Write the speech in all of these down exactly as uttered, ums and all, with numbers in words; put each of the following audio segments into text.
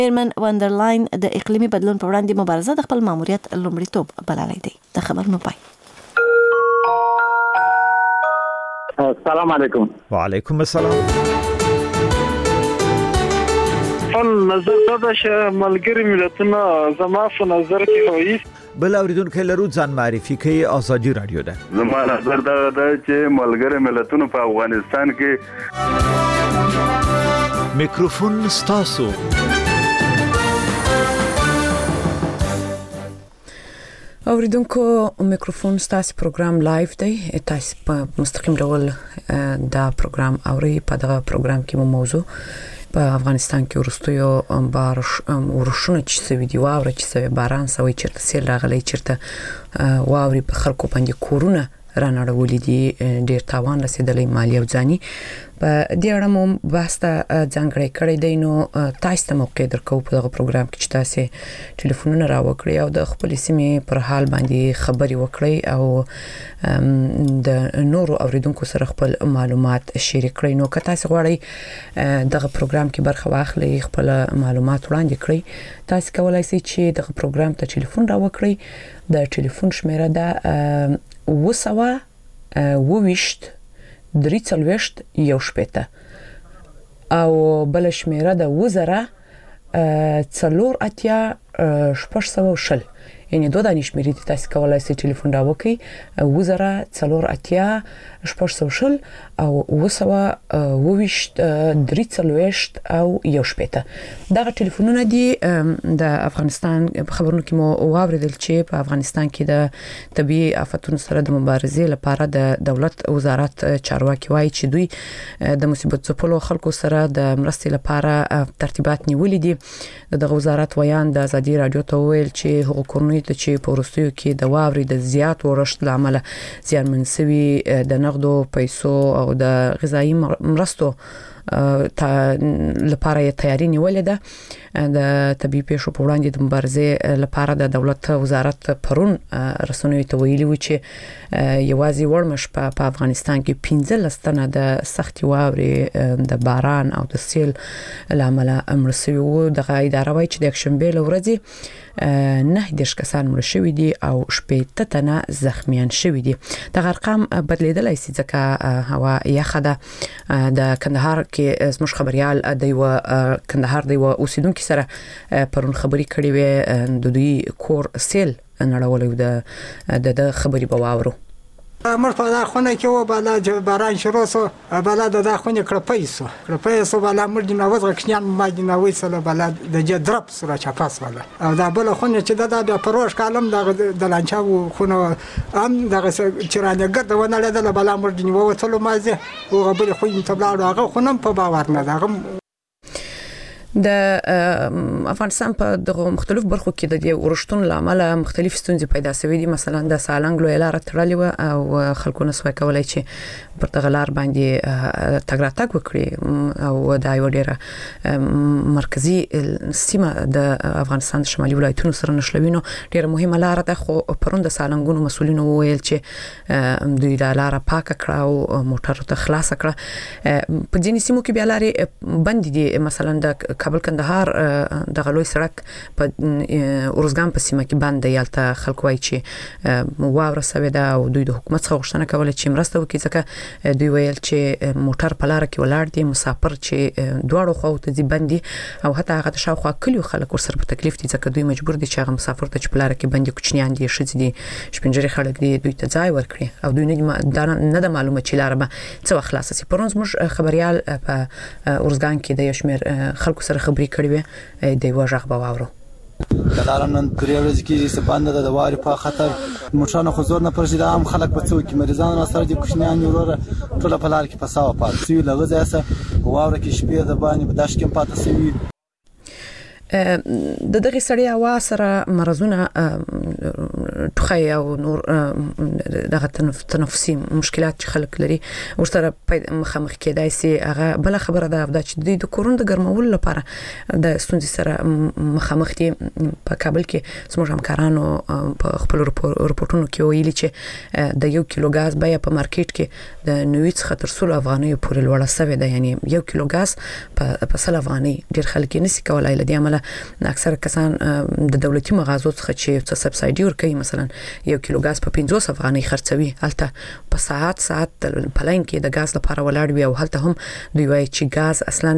چیرمن وندرلاین د اقلیمي بدلون په وړاندې مبارزه د خپل ماموریت لومړیتوب بللی دی. د خبرونو پای. السلام علیکم. وعلیکم السلام. خپل نظر دا چې ملګری ملتونه زما په نظر کې هوي بل اوریدونکو لرو ځان معرفي کوي. آزادي رادیو ده. زما نظر دا ده چې ملګری ملتونه په افغانستان کې میکروفون ستاسو. اوریدونکو میکروفون ستاسو پروګرام لایو دی. تاسو په مستقیم ډول دا پروګرام اوري. په دغه پروګرام کې مو موضوع په افغانستان کې ورستیو بارش ورشونه چې سوي دی واوره چې سوي باران سوي چیرته سیل راغلی چیرته واوري په خلکو باندې کورونه رانړولې دي ډیر تاوان رسیدلی مالی او ځاني. په دې اړه مو بحث ته ځانګړی کړی دی. نو تاسو ته موقع درکو په دغه پروګرام کې چې تاسو ټلیفونونه راوکړئ او د خپل سیمې پر حال باندې خبري وکړئ او د نورو اوریدونکو سره خپل معلومات شریک کړئ. نو که تاسو غواړئ دغه پروګرام کې برخه واخلئ خپل معلومات وړاندې کړئ تاسو کولای شئ چې دغه پروګرام ته ټلیفون راوکړئ. د ټلیفون شمیره ده وسوه وویشت درې څلوېښت یو شپېته او بل شمیره ده وزره څلور اتیا شپږ سوه شل. یعنی دوه دانې شمیرې دي تاسو کولای شئ ټلیفون راوکړئ. وزره څلور اتیا شپږ سوه شل او وسوه وویشت درې څلوېښت او یو شپېته. دغه ټلیفونونه دي. د افغانستان خبرونو کې مو واوریدل چې په افغانستان کې د طبي آفتونو سره د مبارزې لپاره د دولت وزارت چارواکي وایي چې دوی د مصیبت ځپلو خلکو سره د مرستې لپاره ترتیبات نیولې دي. دغه وزارت ویان د آزادي رادیو ته ویل چې هغه کورنۍ ته چې په ورستیو کې د واوري د زیات ورشت لامل زیانمن شوي د نغدو پیسو او د غذایی مرستو لپاره یې تیاری نیولې ده. د طبي پیښو په وړاندې د مبارزې لپاره د دولت وزارت پرون رسنیو ته ویلي و چې یوازې وړمش په افغانستان کې پنځلس تنه د سختي واوري د باران او د سیل لامل امر شوي وو. دغه اداره وایي چې د یکشنبه ورځې نه دیش کسان مړ شوي دي او شپږ تنه زخمیان شوي دي. دغه ارقام بدلیدلی شي ځکه هوا یخه ده. د کندهار کې زموږ خبريال د یو کندهار د یو اوسیدونکو سره پرون خبري کړې وې. د دوی کور سیل نړولې د د خبري بواورو. مر په دا خونه کې و بالا باران شروع سو بالا د دا خونه کړپې سو کړپې سو بالا مر دي نوځ غکشنان ما دي نوې سره بالا د جدرب سره چاپاس بالا او دا بل خونه چې دا د پروش کالم د د لانچاو خونه ام دغه چرانه ګرد ونه لیدل بالا مر دي نو وتلو مازه او غبل خو ته بلاړو هغه خونه په باور نه دا د افغانستان په دغه مختلف برخو کې د دې ورشتون لامل مختلف ستونزې پیدا شوې دي. مثلا د سالنګ لوی لار تړلې و او خلکو نه سوای کولای چې پر دغه لار باندې تګ راتګ وکړي او دا یو ډېره مرکزی سیمه د افغانستان د شمالي ولایتونو سره نښلوي. نو ډېره مهمه لار ده خو پرون د سالنګونو مسولینو وویل چې دوی دا لار پاکه کړه او موټرو ته خلاص کړه. په ځینې سیمو کې بیا لارې بند دي. مثلا د کابل کندهار د غلوی سړک په اورزګان په سیمه کې بند دی. یالته خلک وایي چې واوره سوي ده او دوی د حکومت څخه غوښتنه کوله چې مرسته وکړي ځکه دوی ویل چې موټر په لار کې ولاړ دي مسافر چې دواړو خواو ته ځي بند دي او حتی هغه د شاوخوا کلیو خلک ورسره په تکلیف دي ځکه دوی مجبور دي چې هغه مسافر ته چې په لار کې بند دي کوچنیان دي ښځې دي شپنجري خلک دي دوی ته ځای ورکړي او دوی نه د معلومه چې لار به څه وخت خلاصه شي. پرون زموږ خبريال په اورزګان کې د یو شمېر خلکو سره خبري کړې وې د یو ژغ باورو. کلارم نن درې ورځې کې سباند د دواري په خطر موټرانو خو زور نه پرځي د عام خلک په څو کې مریضان سره د کوچنیان وروره ټول په لار کې پساو پات سوي لغه ځاسه واوره کې شپې د باندې په داش کې پاتې سوي. د دغه سړی هوا سره مرزونه ټخی او نور دغه تنفسي مشکلات خلک لري ورسره مخامخ کېدای سي. هغه بل خبره ده چې د کورونا د ګرمولو لپاره د ستونزې سره مخامخ دي. په کابل کې زموږ همکارانو په خپل رپورټونو کې ویلي چې د یو کیلو غاز بیه په مارکیټ کې د نوي څخه تر څو افغانیو پورې لوړه شوې ده. یعنی یو کیلو غاز په سل افغاني ډیر خلک نشي کولای. لدې عمله څخه اکثر کسان د دولتي مغازو څخه چې څه سبسایډي ورکوي مثلا یو کیلو غاز په پنځوس افغانۍ خرڅوي هلته په ساعت ساعت په لاین کې د غاز لپاره ولاړ وي او هلته هم دوی وايي چې غاز اصلا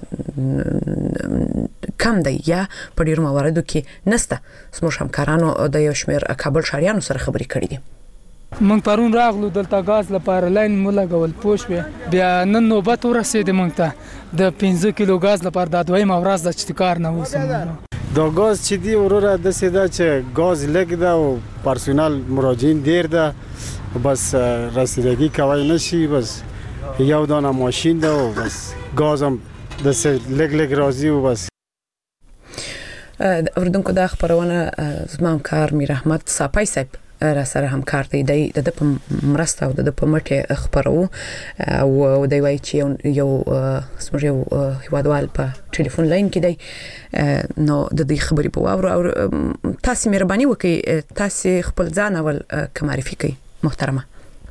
کم دی یا په ډیرو مواردو کې نسته. زموږ همکارانو د یو شمېر کابل ښاریانو سره خبرې کړې دي. مونږ پرون راغلو دلته غاز لپاره لاین مو لګول پوښ بیا نن نوبت ورسېد مونږ ته د پنځه کیلو غاز لپاره د دویمه ورځ د چې کار نه وسم دا غاز چې دی وروره د سیده چې غاز لګ ده او پرسونل مراجعین ډیر ده بس رسیدگی کوي نشي بس یو دانه ماشین ده او بس غاز هم د لګ لګ راځي او بس. اوردونکو دا خبرونه زما همکار میر احمد صاپای صاحب را سره همکار دی د د په مرسته او د په مټه خبرو او دی وایي چې یو سمره یو هیوادوال په ټلیفون لاین کې دی نو د دې خبرې په واورو او تاسو مهرباني وکړئ تاسو خپل ځان اول کمعرفي کړئ محترمه.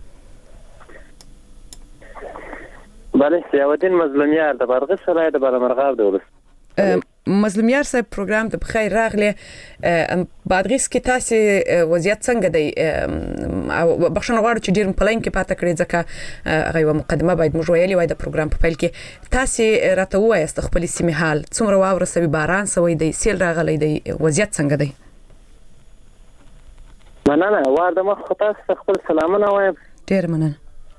بله سیاوالدین مظلومیار د بادغیس ولایت د بالامرغاب د ولس. مظلومیار صاحب پروګرام ته بخیر راغلی. بادغیس کې تاسو وضعیت څنګه دی او بخښنه غواړم چې ډیر په لاین کې پاتې کړی ځکه هغه یو مقدمه باید موږ ویلي وای د پروګرام په پیل کې. تاسو راته ووایاست خپل سیمې حال څومره واوره سوي باران سوي دی سیل راغلی دی وضعیت څنګه دی؟ مننه وارده مخ تاسو خپل سلامونه وایم. ډیر مننه.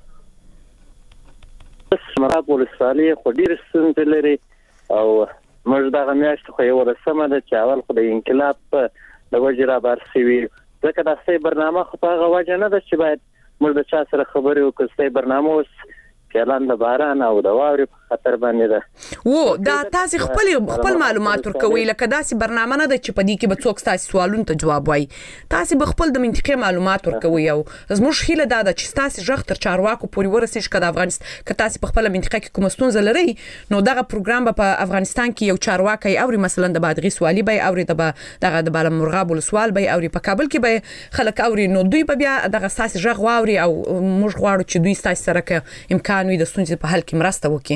مراب ولسوالۍ خو ډیر ستونزې لري او موږ دغه میاشت خو یو رسمه ده چې اول خو د انقلاب په د وجې رابار شوي ځکه دا ستاسې برنامه خو په هغه وجه نه ده چې باید موږ د چا سره خبرې وکړو. ستاسې برنامه اوس فعلا د باران او د واورې په خطر باندې ده. و دا تاسو خپل خپل معلومات ورکوي لکه داسې برنامه نه ده چې په دې کې به څوک تاسو سوالونو ته جواب وایي. تاسو به خپل د منطقي معلومات ورکوي او زموږ هیله دا ده چې تاسو ژغ تر چارواکو پورې ورسېږي که د افغانستان که تاسو په خپل منطقه کې کوم ستونزه لرئ نو دغه پروګرام به په افغانستان کې یو چارواکي اوري مثلا د بادغیس والي به اوري دغه د بالامرغاب ولسوال به اوري په کابل کې به خلک اوري نو دوی به بیا دغه تاسو ژغ واوري او موږ غواړو چې دوی تاسو سره که امکان وي د ستونزې په حل کې مرسته وکړي.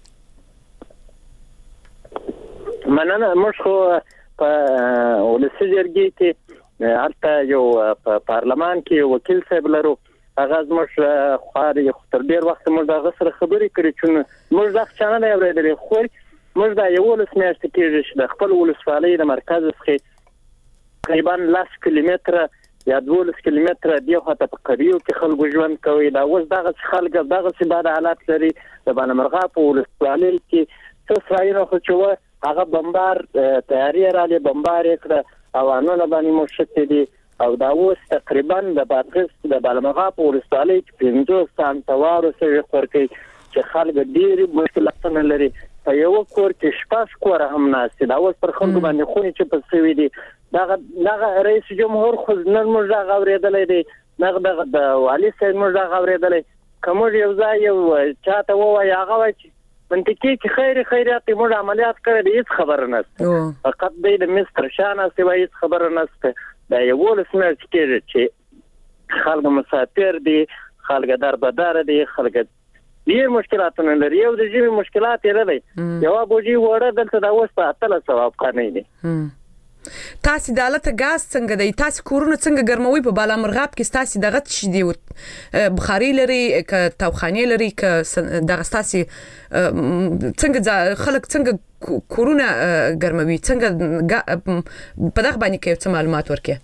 مننه. موږ خو په ولسي جرګې کې هلته یو په پارلمان کې یو وکیل صاحب لرو هغه زموږ خواري تر ډېر وخت موږ د هغه سره خبرې کړې چې موږ دغه چا نه دی اورېدلی خو موږ دا یولس میاشتې کېږي چې د خپل ولسوالۍ د مرکز څخه تقریبا لس کیلومتره یا دولس کیلومتره دی خواته په قریو کې خلکو ژوند کوي. دا اوس دغسې خلک دغسې بد حالات لري. د بالامرغاب په ولسوالۍ کې څه سرایونه خو چې وه هغه بمبار تیارې رالې بمبار یې کړه اوانونه باندې مو شتې دي او دا اوس تقریبا د بادغیس د بالامرغاب په ولسوالۍ کې پنځوس سانته واورو سوي خورکوي چې خلک ډېرې مشکلاتونه لري. په یوه کور کې شپږ کوره هم ناست دي. دا اوس پر خلکو باندې خونې چې په سوي دي. دغه دغه رئیس جمهور خو نن موږ دغه اورېدلی دی دغه دغه د والي صاحب موږ دغه اورېدلی که موږ یو ځای یو چاته ووایي هغه وایي چې منطقي کې خیر خیریات موږ عملیات کړی دی هېڅ خبره نشته فقط دی د مس تر شا ناستې وایي هېڅ خبره نشته. دا یولس میاشتې کېږي چې خلک مسافر دي خلک دربداره دي خلک ډېر مشکلاتونه لري. یو د ژمي مشکلات یې نه دی یوه بوجي وړه دلته دا اوس په اتلس سوه افغانۍ دي. تاسو د الته غاز څنګه دی تاسو کورونه څنګه ګرموي په بالامرغاب کې تاسو دغه څه دی بخاري لري ک توخانه لري ک دغه تاسو څنګه خلک څنګه کورونه ګرموي څنګه په دغه باندې کې څه معلومات ورکړي؟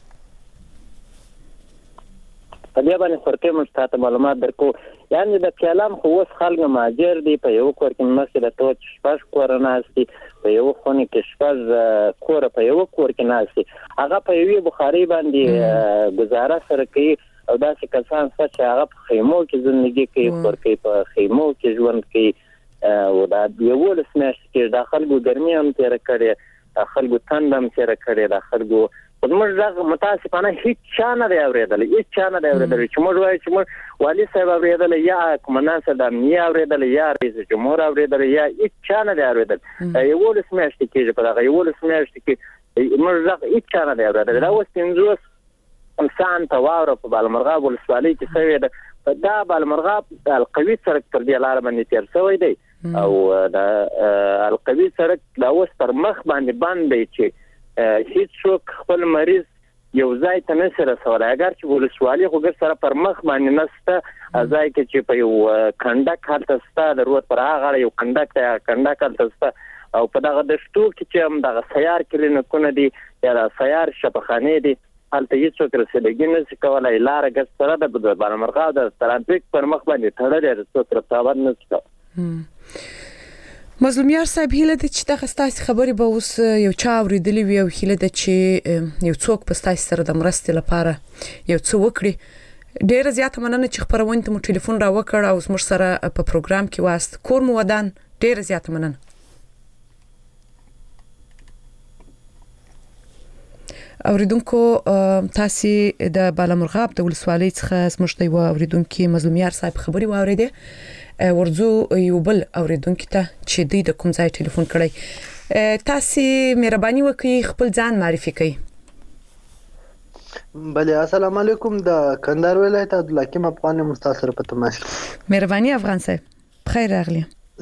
په دې باندې خورته موږ تاسو معلومات درکو یعنی د کلام خو اوس خلک ماجر دی په یو کور کې مخکې د توچ شپږ کور ناشتي په یو خونه کې شپږ کور په یو کور کې ناشتي هغه په یوې بخاري باندې گزاره سره کوي او داسې کسان چې هغه په خیمو کې ژوندګي کوي کور کوي په خیمو کې ژوند کوي او دا یولس میاشتې کې د خلکو ګرمي هم تېره کړې د خلکو تند هم تېره کړې د خلکو موږ دغه متاسفانه هیڅ چا نه دی اورېدلی هیڅ چا نه دی اورېدلی چې موږ وایو چې موږ والي صاحب اورېدلی یا قمندان صاحب د امنیه اورېدلی یا رئیس جمهور اورېدلی یا هیڅ چا نه دی اورېدلی یولس میاشتې کېږي په دغه یولس میاشتې کې موږ دغه هیڅ چا نه دی اورېدلی دا اوس پنځوس سانته واوره په بالامرغاب ولسوالۍ کې سوې ده دا بالامرغاب القوي سړک پر دې لاره باندې تېر شوی دی او د القوي سړک د اوس تر مخ باندې باندې چې هیڅ څوک خپل مریض یو ځای ته نه سره رسولی اگر چې ولسوالي خو ګر سره پر مخ باندې نسته ځای کې چې په یو کنډک هلته شته د روډ پر هغه غاړه یو کنډک دی کنډک هلته شته او په دغه دشتو کې چې هم دغه سیار کلینیکونه دي یا د سیار شفاخانې دي هلته هېڅوک رسېدګي نشي کولی لاره ګز سره ده د بالامرغاب د ترافیک پر مخ باندې تړلې ده څوک رساوت نشي کولی مظلومیار صاحب هیله ده چې دغه ستاسې خبرې به اوس یو چا اورېدلې وي او هیله ده چې یو څوک په ستاسې سره د مرستې لپاره یو څه وکړي. ډیره زیاته مننه چې خپرونې ته مو ټلیفون را وکړ او زموږ سره په پروګرام کې واست. کور مو ودان. ډیره زیاته مننه. اوریدونکو تاسې د بالامرغاب د ولسوالۍ څخه زموږ د یو اوریدونکي مظلومیار صاحب خبرې واورېدې. ورځو یو بل اوریدونکو ته چې دوی د کوم ځای ټلیفون کړی تاسې مهرباني وکړئ خپل ځان معرفي کړئ. بله السلام علیکم د کندهار ولایت عبدالحکیم افغان مستاثر په تماس. مهرباني افغان صاحب خیر راغلی.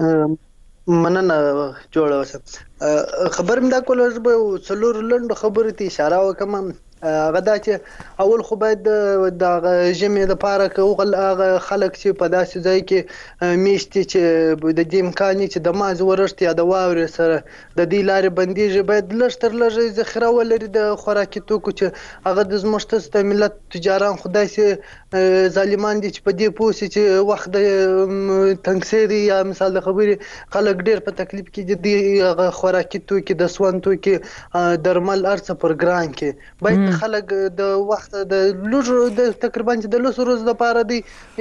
مننه جوړه وسه خبر مې دا کوله چې به څلور لنډو خبرې ته اشاره وکړم. هغه دا چې اول خو باید د ژمې لپاره که هغه خلک چې په داسې ځای کې میشتي چې د دې امکان چې د ماز ورښت یا د واورې سره د دې لارې بندیږي باید لږ تر لږه ذخیره ولري د خوراکي توکو چې هغه د زموږ د ملت تجاران خو داسې ظالمان دي چې په دې پوه شي چې وخت د تنګسېري یا مثال د خبرې خلک ډېر په تکلیف کې دي هغه خوراکي توکي د سون توکي درمل هر څه پر ګران کې باید خلک د وخت د لږ د تقریبا چې د لسو ورځو لپاره دی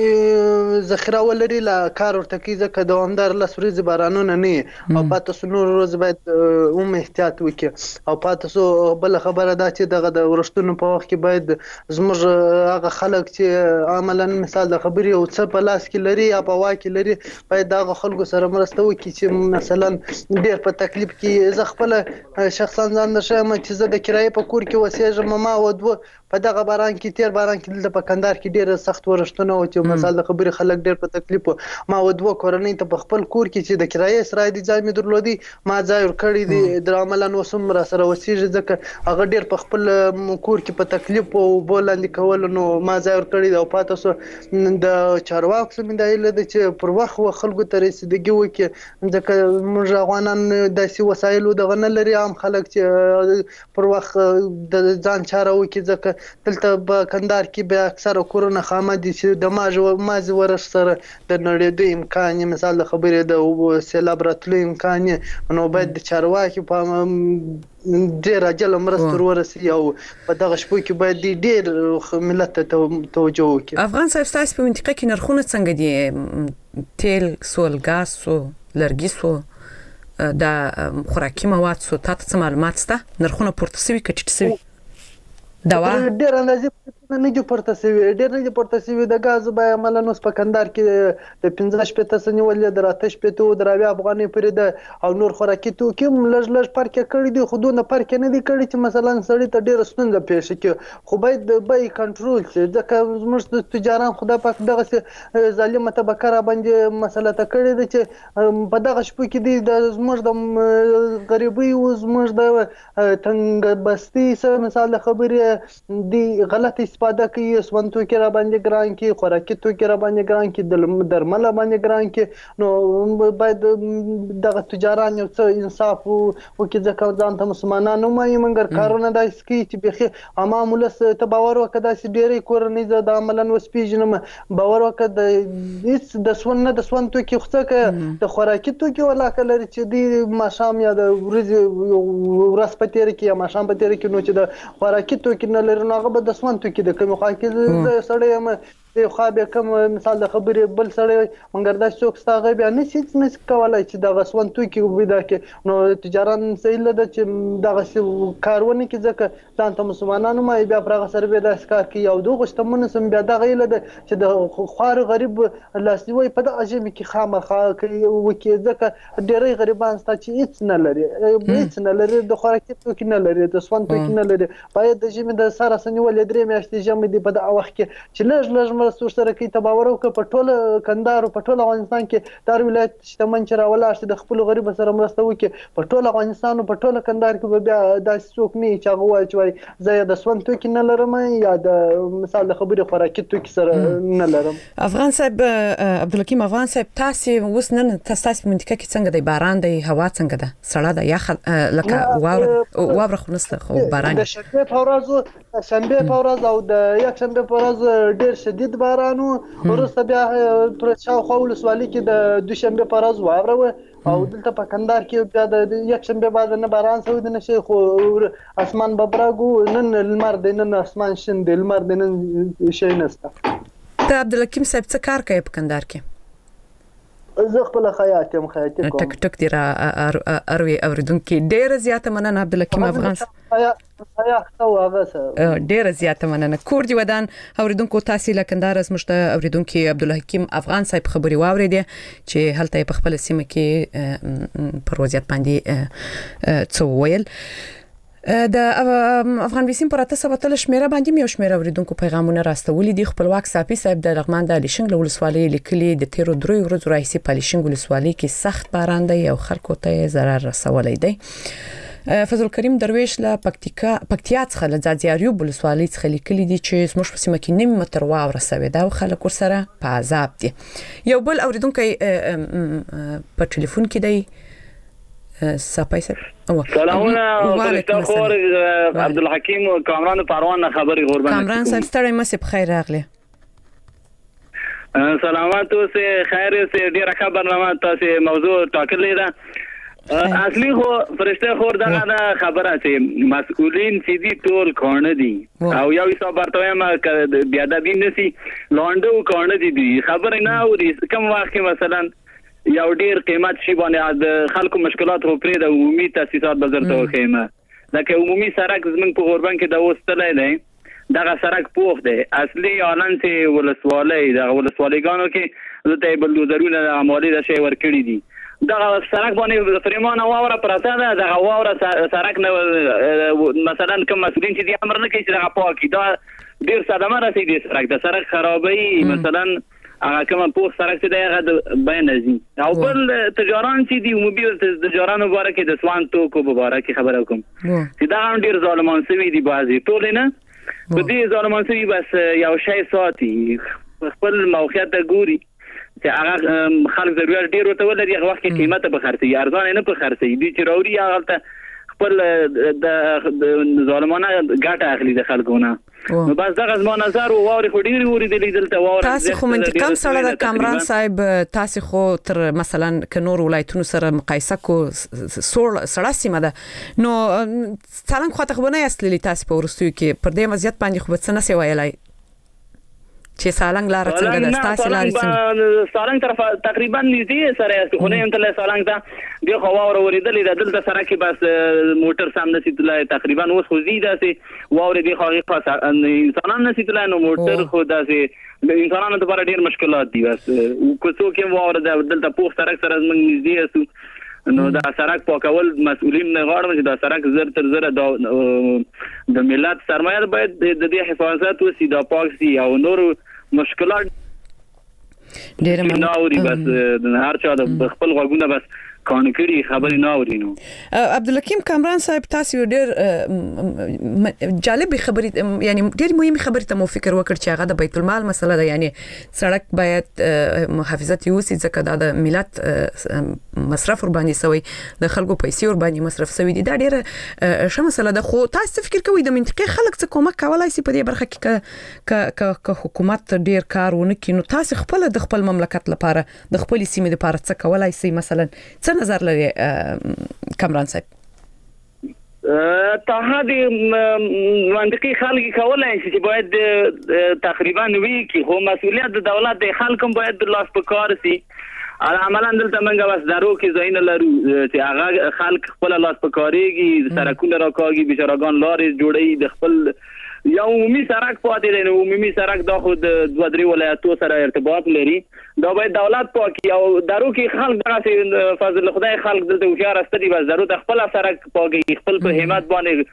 ذخیره ولري لا کار ورته کوي ځکه دوامدار لس ورځې بارانونه نه او پاته سو نور ورځ باید هم احتیاط وکړي او پاته سو بل خبره دا چې دغه د ورښتونو په وخت کې باید زموږ هغه خلک چې عملاً مثال د خبرې او څه په لاس کې لري یا په وا کې لري باید دغه خلکو سره مرسته وکړي چې مثلا ډېر په تکلیف کې زه خپله شخصا ځان نشم چې زه د کرایې په کور کې اوسېږم ما و دوه په دغه باران کې تیر باران کې دلته په کندهار کې ډېر سخت ورښتونه او چې مثال د خبرې خلک ډېر په تکلیف ما و دوه کورنۍ ته په خپل کور کې چې د کرایې سره د ځای مې درلودي ما ځای ورکړی دی د عملاً اوس هم را سره اوسېږي ځکه هغه ډېر په خپل کور کې په تکلیف او اوبو لاندې کولو نو ما ځای ورکړی دی او پاته سو د چارواکو څخه مې دا هیله ده چې پر وخت خلکو ته رسېدګي وکړي ځکه موږ افغانان داسې وسایلو دغه نه لري عام خلک چې پر وخت د ځان چاره وکړي ځکه دلته په کندهار کې بیا اکثره کورونه خامه دي چې د مازې ورښت سره د نړېدو امکان یې مثال د خبرې د سیلاب راتلو امکان یې نو باید د چارواکي په ډېر عاجله مرسته ورسوي او په دغه شپو کې باید ډېر ملت ته توجه وکړي. افغان صاحب ستاسو په منطقه کې نرخونه څنګه دي؟ تیل سو، ګاز سو، لرګي سو، د خوراکي مواد سو، تاسو څه معلومات شته؟ نرخونه پورته شوي که ټیټ شوي؟ دوا ډېر اندازې نه دي پورته شوي ډېر نه دي پورته شوي د ګازو بیه عملاً اوس په کندهار کې د پنځه شپېته څه نیولې د اته شپېته د اویا افغانۍ پورې ده او نور خوراکي توکي هم لږ لږ فرق یې کړی دي خو دونه فرق یې نه دي کړی چې مثلا سړي ته ډېره ستونزه پیښه کړي خو باید د بیې کنټرول شي ځکه زموږ د تجاران خدای پاک دغسې ظالمه طبقه را باندې مسله ته کړې ده چې په دغه شپو کې دي د زموږ د غریبۍ او زموږ د تنګبستۍ سره مثال د خبرې دی غلط استفاده کوي سون توکي را باندې ګران کی خوراکي توکي را باندې ګران کی درمل باندې ګران کی نو باید دغه تجاران یو څه انصاف وکړي ځکه ځان ته مسلمانان نه وایي مګر کارونه داسې کوي چې بیخي عام ولس ته باور وکړه داسې ډېرې کورنۍ زه د عملاً وسپېژنم باور وکړه د هېڅ د سون نه د سون توکي خو څه د خوراکي توکي ولاکه لري چې دی ماښام یا د ورځې ورځ په تېره کې یا ماښام په تېره کې نو چې د خوراکي توکي نه لري نو هغه به د سون توکي د کومې خوا کې زه سړی یم دی خوا بیا کوم مثال د خبرې بل سړی مګر داسې څوک شته هغه بیا نشي هېڅ نشي کولی چې دغه سون توکي پیدا کړي نو تجاران څه هیله ده چې دغسې کار ونه کړي ځکه ځان ته مسلمانان وایي بیا پر هغه سره بیا داسې کار کوي او د هغو شتمنو سم بیا دغه هیله ده چې د خوار غریب لاسنیوی په دغه ژمي کې خامخا وکړي ځکه ډېری غریبان شته چې هېڅ نه لري هېڅ نه لري د خوراکي توکي نه لري د سون توکي نه لري باید د ژمي د سره څه نیولې درې میاشتې ژمی دی په دغه وخت کې چې لږ لږ مرسته سره کوي تباور او په ټوله کندهار په ټوله افغانستان کې دار ولایت شتمن چې راولاړ شي د خپل غریب سره مرسته وکړي په ټوله افغانستان او په ټوله کندهار کې بیا داسې څوک نه چې هغه وایي چې زه د سون توکي نه لرم یا د مثال د خبرې خوراکي توکي سره نه لرم. افغان صاحب عبدالحکیم افغان صاحب تاسو اوس نن تاسو په منطقه کې څنګه دی باران دی هوا څنګه ده سړه ده یا لکه واوره واوره خو نسته خو باران د شنبه په ورځ شنبه په ورځ او د یک شنبه په ورځ ډېر شدید باران وروسته بیا پر شاوخوا ولسوالۍ کې د دوشنبه په ورځ واوره وه او دلته په کندهار کې بیا د یک شنبه بعد نه باران شوی دی نه شي خو اسمان ببرګو نن لمر دی نن اسمان شین دی لمر دی نن شی نشته. ته عبدالحکیم صاحب څه کار کوي په کندهار کې؟ زه خپل خیاط یم خیاطي کوم. ټک ټک دی را اروي اوریدونکو ډېر زیاته مننه عبدالحکیم افغان ډېر زیاته مننه. کور دی ودان اوریدونکو تاسو له کندهار زموږ ته اوریدونکو عبدالحکیم افغان صاحب خبري واوریدې چې هلته په خپل سیمه کې پر وضعیت باندې څه ویل. د افغان بیسیم پر اته سوه تل شمیره باندې یو شمیره اوریدونکو پیغامونه راستولي دي. خپلواک صافي صاحب د لغمان د لیشنګ ولسوالۍ لیکلي د تیرو درې ورځو راهیسې په لیشنګ ولسوالۍ کې سخت باران دی او خلکو ته ضرر رسولی دی. فضل کریم درویش له پکتیکا پکتیا څخه له ځاځیاریوب ولسوالۍ څخه لیکلي دي چې زموږ په سیمه کې نیم متر واوره سوې ده او خلک ورسره په عذاب دي. یو بل اوریدونکی په ټلیفون کې دی سپای صاحب. سلامونه فرشته خور عبدالحکیم کامران پروان خبري قربان. کامران صاحب ستړی مې په خیر راغلی. سلامات اوسه خیر اوسه ډیره ښه برنامه تاسو موضوع ټاکلې ده. اصلي خو فرشته خور دا خبره چې مسؤلین سیدی ټول کونه دي او یو څه برتوي ما بیا د دین نسی لاندو کونه دي خبره نه اوري کوم وخت مثلا یو ډیر قیمت شي باندې د خلکو مشکلات رو پرې د عمومي تاسیسات بازار ته وخیمه لکه عمومي سړک زمنګ په غوربان کې د وستلای دی دغه سړک پوخ دی اصلي اعلان چې ولسوالۍ د ولسوالۍ کې زته بلدوزرونه عمالي د شی ورکړي دي دغه سړک باندې فرمان واوره پراته ده دغه واوره سړک نه مثلا کوم مسؤلین چې د امر نه کوي چې دغه پاکي دا ډیر صدمه رسیدي سړک د سړک خرابي مثلا هغه کومه پوخ سړک چې دی هغه د بیان ازي او بل تجاران چې دی عمومي تجاران مبارک د سوان توکو مبارک خبره کوم چې دا هم ډیر ظالمان سوي دي بعضي ټول نه په دې ظالمان سوي بس یو شی ساتي خپل موقعیت ګوري چې هغه خلک ضرورت ډیر ورته ولري هغه وخت کې قیمته به خرڅي ارزان نه په خرڅي دي چې راوري هغه خپل د ظالمانه ګټه اخلي د خلکونه نو بس دغه زما نظر او ووري خو ډیر وری د لیدل ته ووري تاسو خو منطقم سره د کامران صاحب تاسو خو تر مثلا ک نور ولایتونو سره مقایسه کو سړه سیمه ده نو څنګه خو ته خو نه اصلي تاسو په ورستو کې پر دې مزیت باندې خو څه نه سی ویلای چې سالنګ لار څنګه د تاسو لارې څنګه سالنګ طرف تقریبا نږدې سره است خو نه هم تل سالنګ ته دی خو واور ورېدلې د دلته سره کې بس موټر سامنے سیتلای تقریبا اوس خو زیاده سي واور دی خو انسانان نه سیتلای نو موټر خو داسې د انسانانو لپاره ډیر مشکلات دي بس کو څوک هم واور دلته پوخ سره سره موږ نږدې اسو نو دا سړک پاکول مسؤلین نه غواړم چې دا سړک زر تر زر د ملت سرمایه باید د دې حفاظت وسی دا پاک سي او نور مشکلات ډیر مناوري بس هر چا د خپل غوګونه بس کانکری خبري نه اورینو. عبدالحکیم کامران صاحب تاسو ډیر جالب خبري یعنی ډیر مهمه خبري ته مو فکر وکړ چې هغه د بیت المال مسله ده یعنی سړک باید محافظت یوسي ځکه د ملت مصرف ور باندې سوی د خلکو پیسې ور باندې مصرف سوی دي دا ډیر ښه مسله ده خو تاسو فکر کوئ د منطقې خلک څه کومک کولای شي په دې برخه کې ک حکومت ډیر کارونه کوي نو تاسو خپل د خپل مملکت لپاره د خپل سیمې لپاره څه کولای شي مثلا نظر لري کامران صاحب ته دې منطقي خلک کولای شي چې باید تقریبا وی کی خو مسؤلیت د دولت د خلکو باید د لاس په کار سي عملاً دلته منګه بس درو کې زین لرو چې هغه خلک خپل لاس په کاريږي سرکونه راکاږي بشراګان لارې جوړي د خپل یو عمومي سړک پاتې دی نو عمومي سړک دا خو د دوه درې ولایتو سره ارتباط لري دا باید دولت پاکي او درو کې خلک دغه فضل خدای خلک دلته هوښیار استدي بس ضرورت خپل سړک پاکي خپل په همت باندې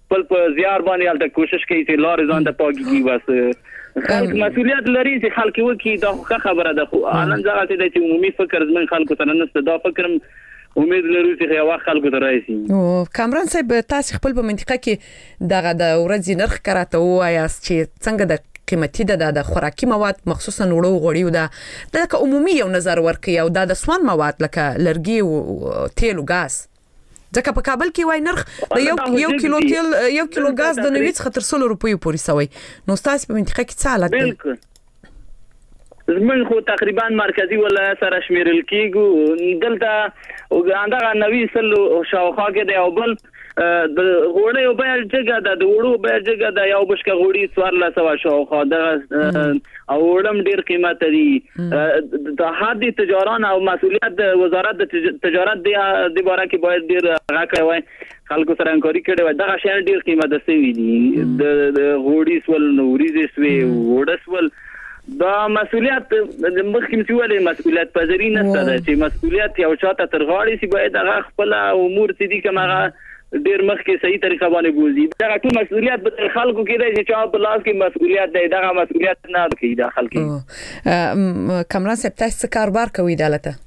خپل په زیار باندې الته کوشش کوي چې لارې ځان ته پاکي کی بس خلک مسؤلیت لري چې خلک وکي دا خبره ده خو الان ځکه چې عمومي فکر زمون خلکو سره نشته دا فکر امید لرو چې یو وخت خلکو ته راشي. او کامران صاحب تاسو خپل په منطقه کې دغه د ورځې نرخ کراته وایاست چې څنګه د قیمتي د د خوراکي مواد مخصوصا وړو غوړیو د لکه عمومي یو نظر ورکي او د سوان مواد لکه لرګي او تیل او غاز ځکه په کابل کې وای نرخ د یو یو کیلو تیل یو کیلو غاز د نوي څخه تر څلور روپیو پورې سوی نو تاسو په منطقه کې څه حالت بالکل زمون خو تقریبا مرکزی ولایت سره شمیرل کیږي دلته وګاندغه نوي سلو شاوخوا کې دی او بل د غوړې او بیا جګه د وړو بیا جګه د یو بشکه غوړي څوار لا سوا شاوخوا د او وړم ډیر قیمت دي د حد تجاران او مسؤلیت د وزارت د تجارت د د باره کې باید ډیر راکړی وای خلکو سره انکوری کړي وای دا شی ډیر قیمت سوي دي د غوړي سول نوريز سوي وړس ول دا مسؤلیت د مخکې مسؤلیت مسؤلیت پذیری نه ستاسو چې مسؤلیت یو چاته تر غاړې سی باید هغه خپل امور چې دي کومه ډیر مخکې صحیح طریقه باندې بوزي دا ټول مسؤلیت به خلکو کې دی چې چا په لاس کې مسؤلیت دی دا مسؤلیت نه کوي دا خلکو. کامران صاحب تاسو کاروبار کوي دالته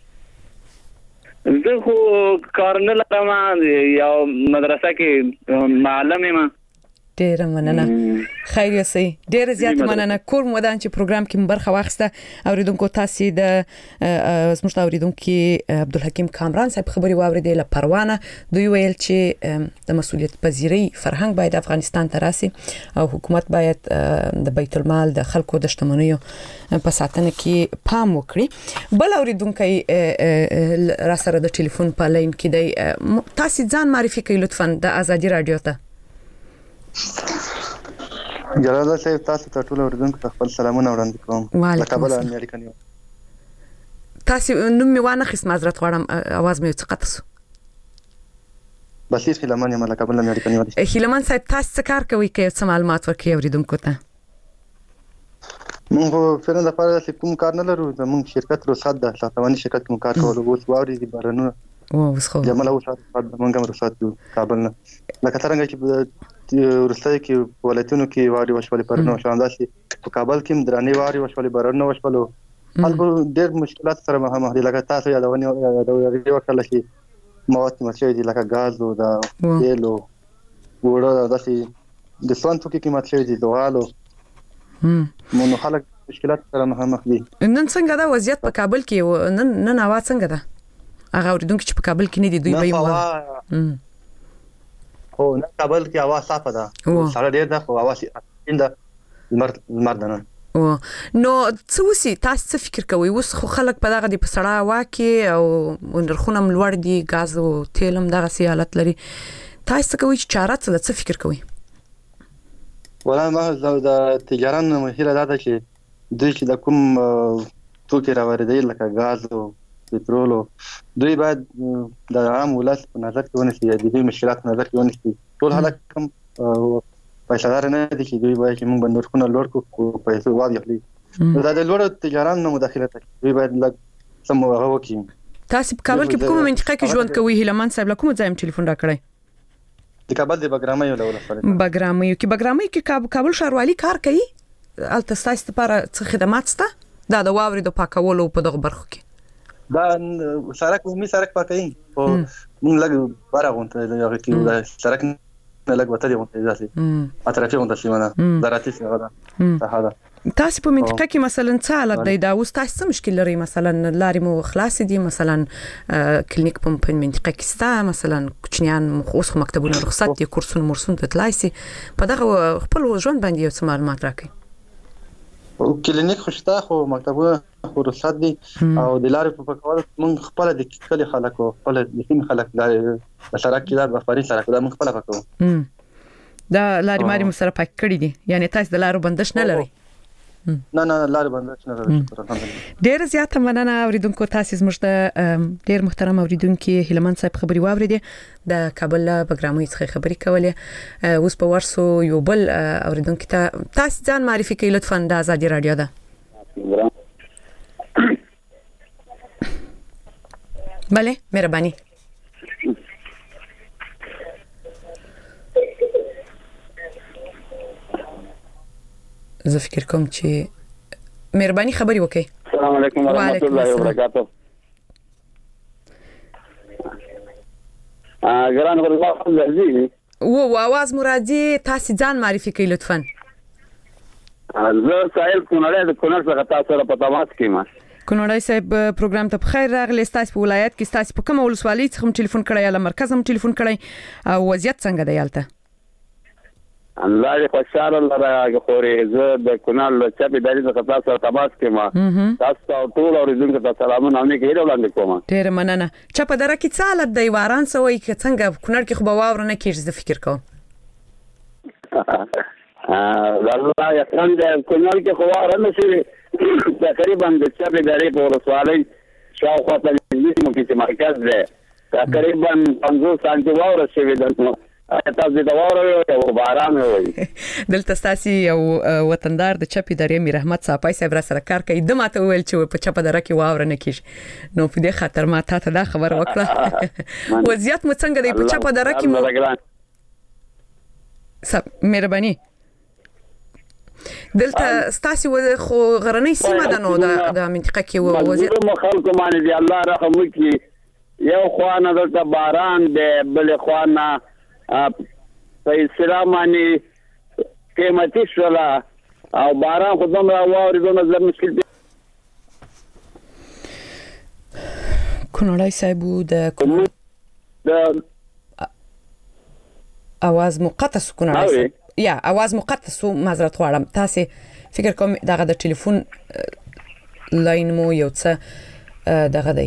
زه خو کار نه لرم یو مدرسه کې معلم یم. ډیر مننه خیر یسي ډیر زیات مننه کور مودان چې پروګرام کې برخه واخسته اوریدونکو تاسو د زموږ اوریدونکو عبدالحکیم کامران صاحب خبري واوریدل له پروانه دوی ویل چې د مسؤلیت پذیری فرهنګ باید افغانستان ته راسي او حکومت باید د بیت المال د خلکو د شتمنیو په ساتنه کې پام وکړي. بل اوریدونکو را سره د ټلیفون په لاین کې دی تاسو ځان معرفي کړئ لطفا د ازادي رادیو ته. جلال صاحب تاسو ته ټول اوریدونکو ته خپل سلامونه وړاندې کوم. له کابل امریکا نیو. تاسو نوم می وانه خص معذرت غواړم اواز مې څه قطع شو. بصیر خلمان یم له کابل امریکا نیو. خلمان صاحب تاسو څه کار کوي کې څه معلومات ورکړي اوریدونکو ته؟ موږ فعلا د پاره چې کوم کار نه لرو زموږ شرکت روسات د ساتونی شرکت کوم کار کولو اوس واوري دي بارنو او وس خو جمال او سات موږ هم روسات کابل نه لکه څنګه چې ورسته کې ولایتونو کې واري وشولې پرنو شانداسي په کابل کې درانه واري وشولې بارنو وشولو خلکو ډېر مشکلات سره مخامخ دي لکه تاسو یادونه یادونه وکړه چې مواد مچې دي لکه غاز او دا تیل او وړو داسي د سوان توکي کې مچې دي دوالو مونږ خلک مشکلات سره مخامخ دي. نن څنګه دا وضعیت په کابل کې نن نن اواز څنګه ده هغه اوریدونکو چې په کابل کې نه دي دوی به مو خو نه کابل کې اواز صافه ده سره ډیر ده خو اواز انده مردانه او نو څه وسی تاسو څه فکر کوئ اوس خو خلک په دغه دی په سړا واکي او نرخونه ملوړ دي غاز او تیل هم دغه سي حالت لري تاسو کوئ چې چاره څه فکر کوئ؟ ولا ما د تجاران مهله ده چې دوی چې د کوم توکي راوړي لکه غاز او پټرول دوی باید د عام ولس په نظر کې ونیسي د دې مشکلات په نظر کې ونیسي ټول خلک کوم پیسې نه دي چې دوی باید چې موږ بندرخونه لوړ کو پیسې واضح دا د لوړ تجاران نه مداخله کوي دوی باید لږ سم هغه وکړي. تاسو په کابل کې په کومه منطقه کې ژوند کوئ هیلمان صاحب له کوم ځای ټلیفون راکړی؟ د کابل د بګرامي له ولسوالۍ. بګرامي کې بګرامي کې کابل ښاروالي کار کوي الته تاسو لپاره څه خدمات شته دا د واوري د پاکولو په دغه برخو کې؟ دا سړک عمومي سړک پاکوي او موږ لګ بارغونته یو کې دا سړک نه لګ وته دی مونږ ځاسي اطرافي مونږ سیمانه دراتي څنګه ده هغه تاسو په منطقه کې مثلا څه حالت دی دا اوس تاسو مشکل لري مثلا لارې مو خلاص دي مثلا کلینیک په منطقه کې ستا مثلا کوچنیان اوس مکتبونه رخصت دي کورسونه مرسون ته تلایسي په دغه خپل ژوند باندې یو څه معلومات راکړئ. کلینیک خوشته خو مکتبونه خو رخصت دي او د لارې په پاکولو موږ خپل د کلی خلکو خپل د سیم خلک د سړک کې د بفاري سړک د موږ خپل پاکو دا لارې ماري مو سره پاک کړی دي یعنی تاسو د لارو بندش نه لري؟ نه نه لارې بندش نه لري. ډیر زیاته مننه اوریدونکو تاسو زموږ د ډیر محترم اوریدونکو هیلمان صاحب خبري واوریدې د کابل بګرامي څخه خبري کولې اوس په ورسو یو بل اوریدونکو ته تاسو ځان معرفي کړئ لطفا د ازادي رادیو ده. بله مهرباني. زه فکر کوم چې مهرباني خبري وکړئ. السلام علیکم ورحمۃ اللہ وبرکاتہ. ګران ورځ راځي و आवाज مرادي تاسو ځان معرفي کړئ لطفا. زه سائل کونړ د کونړ څخه تاسو سره په تماس کې ما. کونړی صاحب پروګرام ته بخیر راغلی. تاسو په ولایت کې تاسو په کوم ولسوالۍ څخه ټلیفون کړی یا مرکز هم ټلیفون کړی او وضعیت څنګه دی یالته؟ الله دې خوشاله لره خوري. زه د کونړ چپی دایره څخه تاسو سره تماس کې ما. تاسو ټول اوریدونکو ته سلامونه او نیکه وړاندې کوم. ډیر مننه. چپه دره کې څه حالت دی؟ واران سوې کې څنګه کونړ کې خو به واور نه کېږي. زه فکر کوم والله یقین دې کونړ کې خو واور نه شي. تقریبا د چپی دایره په ورسوالۍ شاوخوا ته نږدې مو کې مرکز دی. تقریبا پنځوس سانتي واور شوی دی. تاسو د واور او باران وي. دلته تاسو یو وطندار د چپی درې میر احمد صاحب صاحب را سره کار کوي. د ماته ویل چې په چپه دره کې واور نه کیږي. نو په دې خاطر ما ته دا خبر وکړه. وضعیت مو څنګه دی په چپه دره کې؟ مو سب مهرباني. دلته تاسو خو غرنۍ سیمه ده نو د منطقه کې وضعیت مو خلکو باندې دی الله رحم وکړي. یو خوانه دلته باران دی بل خوانه په اسلامانی قیمتي شولا او باران خو دومره واوري دومره زر مشکل دی. کونړی صاحب د اواز مقطع سو کونړی صاحب یا اواز مقطع سو معذرت غواړم. تاسو فکر کوم دغه د ټلیفون لاین مو یو څه دغه دی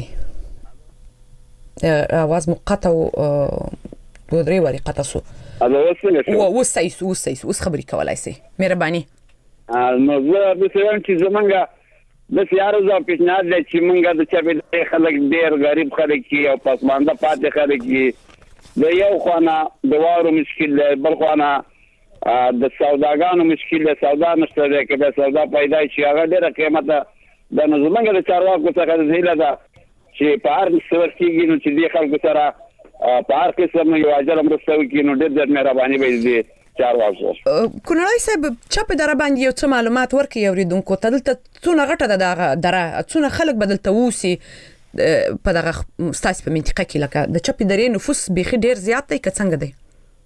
اواز مقطع او دوه درې وری قطع سو. هغه وسنه شو. و وسایس وسایس اوس خبري کولای سي. مهرباني. نو زه به څنګه چې زمونږه د سیارو ځا پیشنهاد دی چې مونږه د چا به خلک ډیر غریب خلک کی او پسمانده پاتې خلک کی. د یو خانه د وارو مشکل دی بل خانه د سوداګانو مشکل دی. سودا نشته دی که به سودا پیدا شي هغه ډیره قیمته د زمونږه د چارواکو څخه زیاده ده چې په هر څه کېږي نو چې دې خلکو سره په هر قسم یو اجر مرسته وکړي نو ډېر ډېر مهرباني به دې چارواکو. کونړی صاحب چپه دره باندې یو څه معلومات ورکړئ اوریدونکو ته. دلته څونه غټه ده دغه دره؟ څونه خلک به دلته اوسي په دغه ستاسو په منطقه کې؟ لکه د چپه درې نفوس بیخي ډېر زیات دی که څنګه دی؟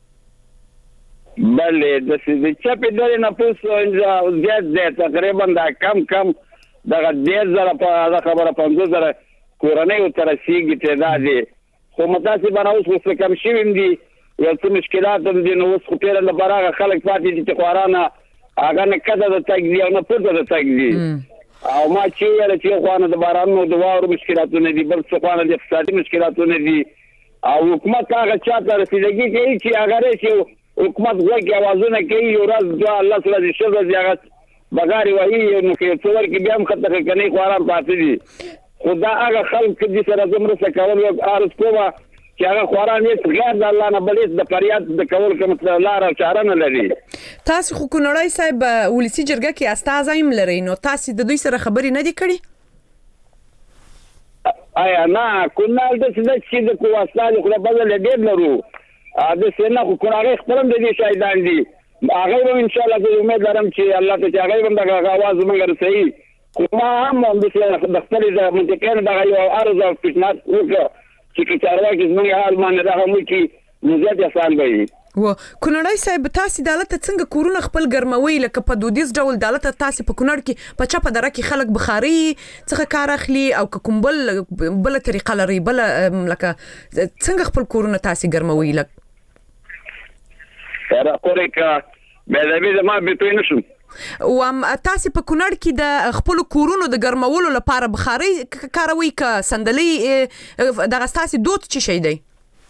بله د چپه درې نفوس زیات دی. تقریبا دا کم کم دغه ډېر زره په خبره پنځوس زره کورنۍ ورته رسېږي تعداد دی. خو متاسفانه اوس اوس کم شوي دي. یو څه مشکلات هم دي. نو اوس خو تېره لپاره هغه خلک پاتې دي چې خوارانه هغه نه کده د تګ دي او نه پورته د تګ دي. او ما چې ویل چې یو خوانه د بارانونو د واورو مشکلاتونه دي بل څه خوانه د اقتصادي مشکلاتونه دي. او حکومت هغه چا ته رسېدګي کوي چې هغه راشي حکومت غوږ اوازونه کوي یو ورځ دوه الله سره دې ښه ورځ هغه بغارې وایي نو که یو څه ورکړي بیا هم خطر کنۍ خواران پاتې دي. خو دا هغه خلک دې سره زه مرسته کول عرض کومه چې هغه خواران هېڅ غیر د الله نه بل هېڅ د فریاد د کول کوم لاره او چاره نه لري. تاسو خو کونړی صاحب ولسي جرګه کې استازی هم لرئ نو تاسو د دوی سره خبرې نه دي کړې؟ آیا نه کونړ داسې ده چې د کوم استازي خو د بدله ډېر لرو. داسې نه خو کونړ هغې خپل هم د دې شاهدان دي. هغوی به انشاءالله زه امید لرم چې الله ته چې هغوی به هم دغه اواز زموږ رسوي. خو ما هم همداسې د خپلې د منطقې نه دغه یو عرض او پیشنهاد وکړه چې که چارواکي زموږ حال باندې دغه وکړي نو زیات اسان به وي. و کونړی صاحب تاسو دالته څنګه کورونه خپل ګرموي؟ لکه په دودیز ډول دالته تاسو په کونړ کې په چپه دره کې خلک بخاري څخه کار اخلي او که کوم بل بل طریقه لري بل لکه څنګه خپل کورونه تاسو ګرموي؟ لکه را کورې کا به دې ما به توې نشم. او تاسو په کونړ کې د خپل کورونو د ګرمولو لپاره بخاري کاروي که صندلي دغه تاسو دوت چی شي دی؟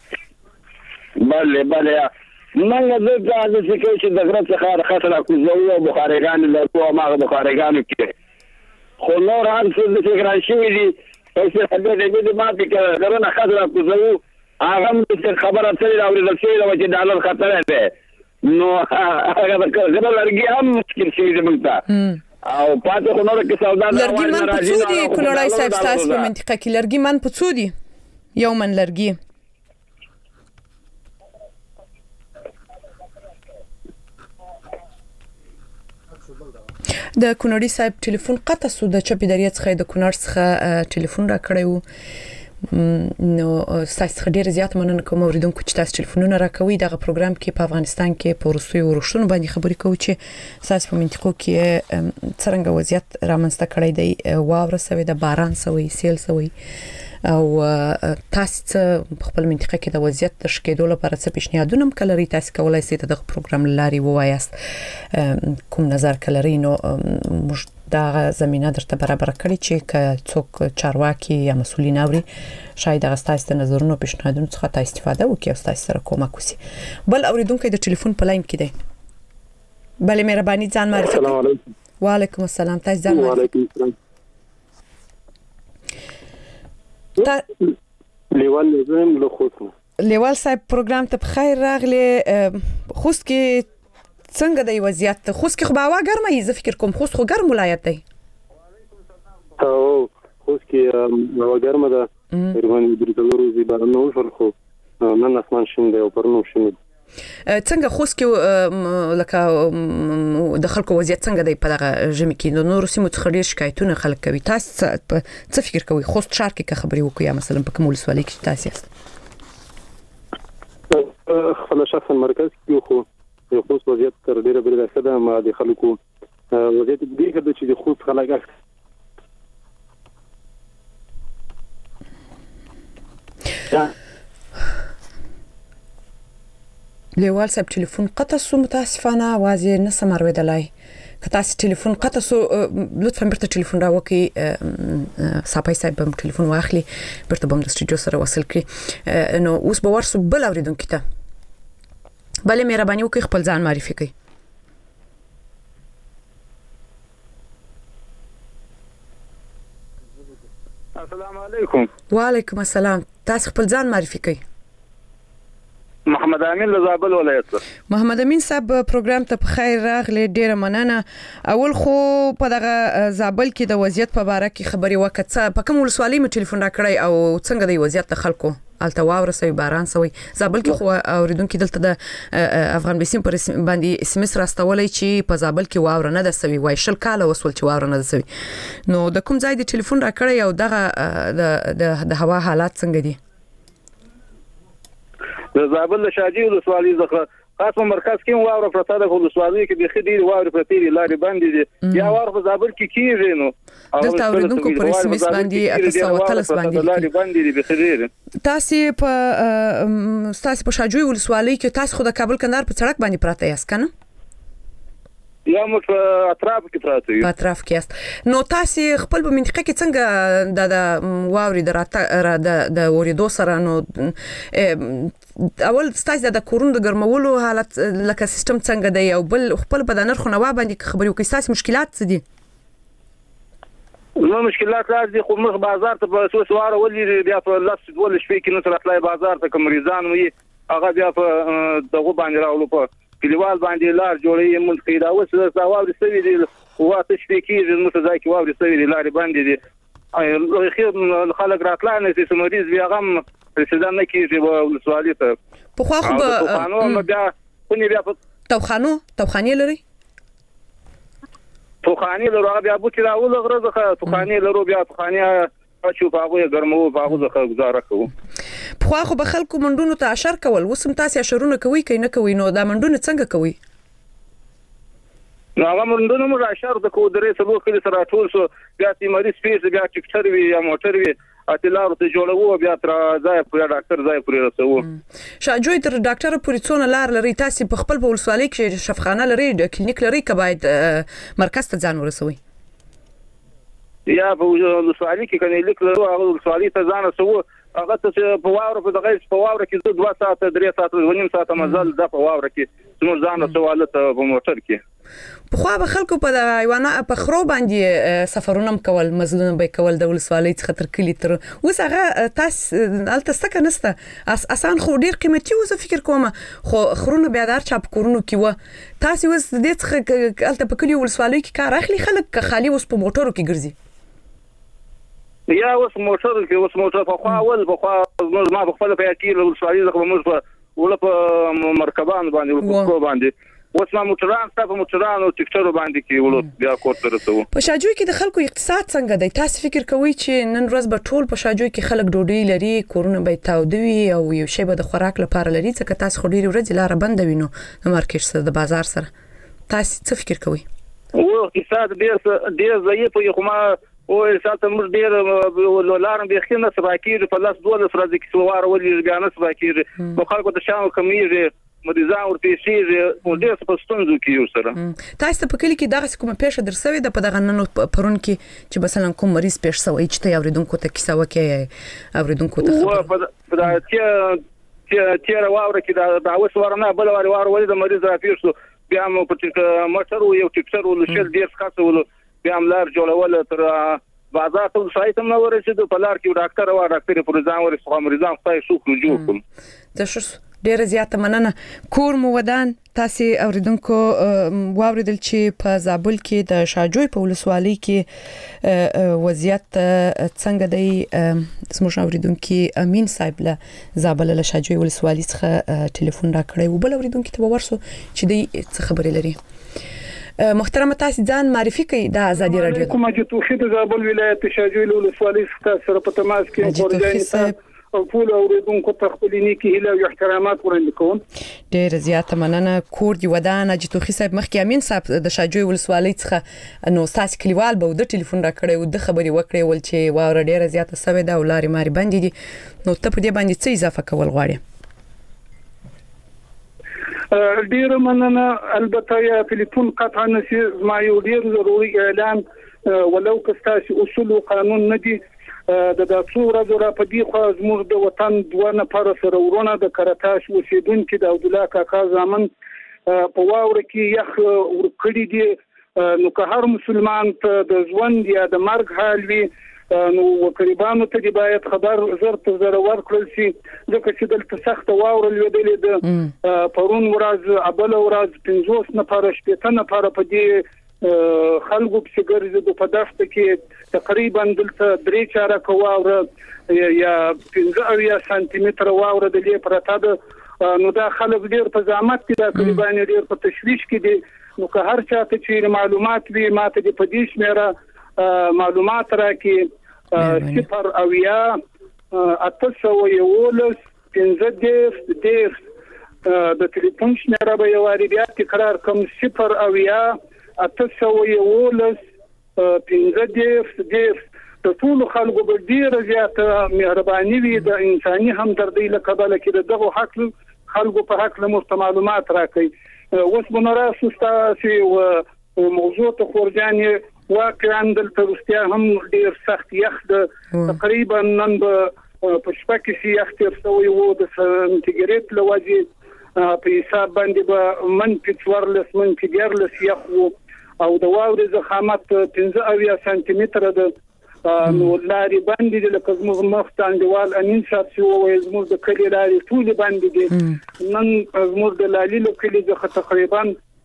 بله بله منګه دغه د څه چې د غره څخه خاطر کوزو او بخاريګان له کوه ماغه بخاريګانو کې خو نور هم څه د فکر شوی دي چې هغه دې ما فکر غره خاطر کوزو هغه خبره ترې راوړل شوی دا چې ډالر خطر ده. نو هغه د غره لرګي هم مشکل شوی دی مونږ ته او پاتې خو نور کې سودا لرګي من په څو دي کونړی صاحب تاسو په منطقه کې لرګي من په څو دي یو من لرګي؟ د کونړي صاحب ټلیفون قطع سو د چپی دریه څخه د کونړ څخه ټلیفون را کړیو نو تاسو ډیر زیات مننه کوم اوریدونکو چې تاسو ټلیفونونه راکوي دغه پروګرام کې په افغانستان کې په روسي ورښتونو باندې خبرې کوي چې تاسو په منطقو کې څنګه وضعیت رامنځته کړی دی واوره سوي د باران سوي سیل سوي او تاسو په خپل منطقه کې د وضعیت د شکېدو لپاره څه پیشنهادونه کولای تاسو کولای شئ دغه پروګرام لاري ووایاست کوم نظر کولای نو موږ دا زمينه درته برابر کړی چې ک څوک چارواکي یا مسولین اوري شاید هغه تاسو د نظرونو پیشنهادونو څخه تاسو استفاده وکړئ او تاسو سره کومک وکړي بل اوریدونکو د ټلیفون په لاین کې دی بل مهرباني ځان معرفي السلام علیکم وعلیکم السلام تاسو ځان معرفي وعلیکم السلام لیوال نظام له خوست لیوال صاحب پروګرام ته بخیر راغلی خوست کې څنګه دی وضعیت خوست کې خو هوا ګرمه ای زه فکر کوم خوست خو ګرم ولایت دی او خوست کې هوا ګرمه ده تقریبا درې څلور ورځې باران نه وشول خو نن اسمان شین دی او پرون شین دی څنګه خوست کې لکه د خلکو وضعیت څنګه دی په دغه ژمي کې نو نور سیمو څخه ډیر شکایتونه خلک کوي تاسو څه فکر کوئ خوست ښار کې خبرې وکړئ مثلا په کوم ولسوالۍ کې تاسو یاست خپل شخصا مرکز کې خو د خوست وضعیت تر ډیره بل څه ده ما د خلکو وضعیت دې کده چې د خوست خلک لیوال صاحب ټلیفون قطع سو متاسفانه आवाज یې نه سم اوریدلای که تاسو ټلیفون قطع سو لطفا برته ټلیفون راوکي صاحب صاحب هم ټلیفون واخلي برته بم د سټوډیو سره وصل کړي نو اوس به ورسو بل اوریدونکو ته بله مهرباني وکړئ خپل ځان معرفي کړئ السلام علیکم وعلیکم السلام تاسو خپل ځان معرفي کړئ محمد امین له زابل ولایت محمد امین صاحب پروګرام ته بخیر راغلی ډیره مننه اول خو په دغه زابل کې د وضعیت په اړه کې خبري وکړه په کوم ولسوالۍ مې ټلیفون راکړی او څنګه د وضعیت د خلکو الته واوره سوي باران سوي زابل کې خو اوریدونکو دلته د افغان بیسیم پر باندې اس ام اس راستولای چې په زابل کې واوره نه ده سوي وای شل کاله وسول چې واوره نه ده سوي نو د کوم ځای د ټلیفون راکړی او دغه د هوا حالات څنګه دي د زابل شاجي ولسوالۍ ځخه خاص مرکز کې واوره پرته د ولسوالۍ کې د خدي واوره پرته لارې باندې دي یا واوره په زابل کې کیږي نو دلته اوریدونکو پر اس ام اس باندې تاسو وتلس باندې لارې باندې دي بخیر تاسو په تاسو په شاجوی ولسوالۍ کې تاسو خو د کابل کندهار په سړک باندې پراته یاست کنه یا مو په اطراف کې پراته یو په اطراف کې یاست نو تاسو خپل په منطقه کې څنګه د واوري دراته د د اوریدو سره نو اول تاسو د کورونو د ګرمولو حالت لکه سیستم څنګه دی او بل خپل بدن خو نوا باندې خبرې وکړئ تاسو مشکلات څه دي نو مشکلات راځي خو موږ بازار ته په څو سوار ولې بیا په لاس ول شپې کې نو تراتلای بازار ته کوم ریزان وي هغه بیا په دغه باندې راولو په کلیوال باندې لار جوړې موږ کیدا اوس د واوري سوي دي واته شپې کې نو څه ځای کې واوري سوي دي لارې باندې دي خیر خلک راتلانه چې سمریز بیا غم رسیدان نه کیږي ولسوالۍ ته په خو خو قانون بیا خونی بیا توخانو توخانی لري توخانی لرو بیا بوتي راول غرزه توخانی لرو بیا توخانی چې په هغه ګرمو په هغه ځخه گزاره کوو خو خو به خلکو منډونو ته اشر کول وسم تاسو اشرونه کوي کینه کوي نو دا منډونه څنګه کوي نو هغه منډونه مو اشر د کو درې سلو کلی سره ټول سو بیا تیماري سپیس بیا ټیکټر وی یا موټر وی اتلارو ته جوړو بیا تر ځای پورې ډاکټر ځای پورې رسو شاجوی تر ډاکټر پورې څونه لار لري تاسو په خپل ولسوالۍ کې شفخانه لري د کلینیک لري کباید مرکز ته ځان ورسوي یا په ولسوالۍ کې کنه لیک لرو هغه ولسوالۍ ته ځان رسو هغه ته په واوره په دغه په واوره کې دوه ساعت درې ساعت ونیم ساعت مزل د په واوره کې څو ځان رسواله ته په موټر کې په خو به خلکو په حیوانات په خرو باندې سفرونه کول مزلونه به کول د ولسوالۍ څخه تر کلی تر اوس هغه تاسو الته ستکه نسته اسان خو ډیر قیمتي و زه فکر کوم خو خرونه بیا دار چاپ کورونو کې و تاسو اوس د دې څخه الته په کلی ولسوالۍ کې کار اخلي خلک خالي اوس په موټرو کې ګرځي یا اوس موټر کې اوس موټر په خوا اول په خوا ما په خپل په کې ولسوالۍ ځخه موږ په ول په مرکبان باندې ول په باندې اوس ما موټران ستاسو موټران او ټیکټرو باندې کې ولو بیا کوټ رسو په شاجوی کې د خلکو اقتصاد څنګه دی؟ تاسو فکر کوئ چې نن ورځ به ټول په شاجوی کې خلک ډوډۍ لري، کورونه به تاودوي او یو شی به د خوراک لپاره لري، ځکه تاسو خو ډېری ورځې لاره بنده وینو د مارکیټ سره د بازار سره. تاسو څه فکر کوئ؟ او اقتصاد ډېر ډېر ضعیف وي، خو ما او احساس موږ ډېر لارم به خینه سبا کې په لاس دوه ورځې کې سوار ولې ګانه سبا کې په خلکو د شاو کمیږي مریضان ورته شي او ډېر په ستونزو کې یو سره. تاسو په کلی کې دغه کومه پیښه درسوي د په دغه نن پرون کې چې مثلا کوم مریض پیښ شوی چې ته اوریدونکو ته کیسه وکړي اوریدونکو ته خبر په دا چې چې تیر واوره کې دا اوس ورنه بل واره واره ولې د مریض راپیر شو بیا مو په موټر یو ټیکټر ول شل ډیر خاصول بیا ملار جوړول تر بازار ته سایت هم ورسېد په لار کې ډاکټر او ډاکټر پرځان ورسې مریضان خدای شکر جوړ کړ. تاسو ډیره زیاته مننه. کور مو ودان تاسو اوریدونکو واوریدل چې په زابل کې د شاجوی په ولسوالۍ کې وضعیت څنګه دی. زموږ اوریدونکو امین صاحب له زابل له شاجوی ولسوالۍ څخه ټلیفون را کړی و، بل اوریدونکو ته ورسو چې دی څه خبرې لري. محترم تاسو ځان معرفي کړئ د ازادي رادیو. کوم چې توخید زابل ولایت شاجوی ولسوالۍ څخه سره په تماس کې ورځي او ټول اوریدونکو ته خپل نیکی هیله او احترامات وړاندې کوم. ډیر زیاته مننه. کور دی ودان اجتوخي صاحب مخکې امین صاحب د شاجوی ولسوالۍ څخه نو تاسو کلیوال به د ټلیفون را کړی او د خبري وکړي ول چې واوره ډیره زیاته سوي دا ولاري ماري باندې دي، نو ته په دې باندې څه اضافه کول غواړې؟ ډیر مننه. البته یا ټلیفون قطعا نشي ما یو ډیر ضروري اعلان ولو کستاسي اصول او قانون نه دي د داسو ورځو را پدې خو زموږ د وطن دوه نفر سره ورونه د کرتاش اوسیدونکو د عبد الله کاکا زامن په واوره کې یخ ورکړي دي، نو که هر مسلمان ته د ژوند یا د مرګ حال وي نو قریبانو ته باید خبر زر تر زر ورکړل شي، ځکه چې دلته سخت واوره لیدلې ده. پرون ورځ ابل ورځ پنځوس نفر شپږ نفر په دې خلکو په ګرځېدو په دښته کې تقریبا دلته درې چاره واوره یا پنځه اویا سانتي متر واوره د دې پرته ده، نو دا خلک ډیر په زحمت کې دا قریبا ډیر په تشویش کې دي. نو که هر چاته چې معلومات وي ماته د پدیش میره معلومات راکې صفر اویا اته یولس پنځه دیف دیف د ټلیفون شمیره به یو واری بیا تکرار کوم صفر اویا اته یولس پنځه دیف دیف. د ټول خلکو به ډیره زیاته مهرباني وي د انساني همدردۍ له کبله کې دغه حق خلکو په حق له معلومات راکړي. اوس بنراسو تاسو او موضوع ته خورجاني واقعا دلته رښتیا هم ډیر سخت یخ د تقریبا نن به په شپه کې یخ تیر شوی وو د سنتیګریډ لوجه په حساب باندې به منفي څوارلس منفي ډیرلس یخ وو او د واورې ضخامت پنځه اویا سانتي متر ده. نو لارې باندې د لکه زموږ مخته انډیوال امین صاحب چې وویل زموږ د کلي لارې ټولې باندې دي. نن زموږ د لالي له کلي څخه تقریبا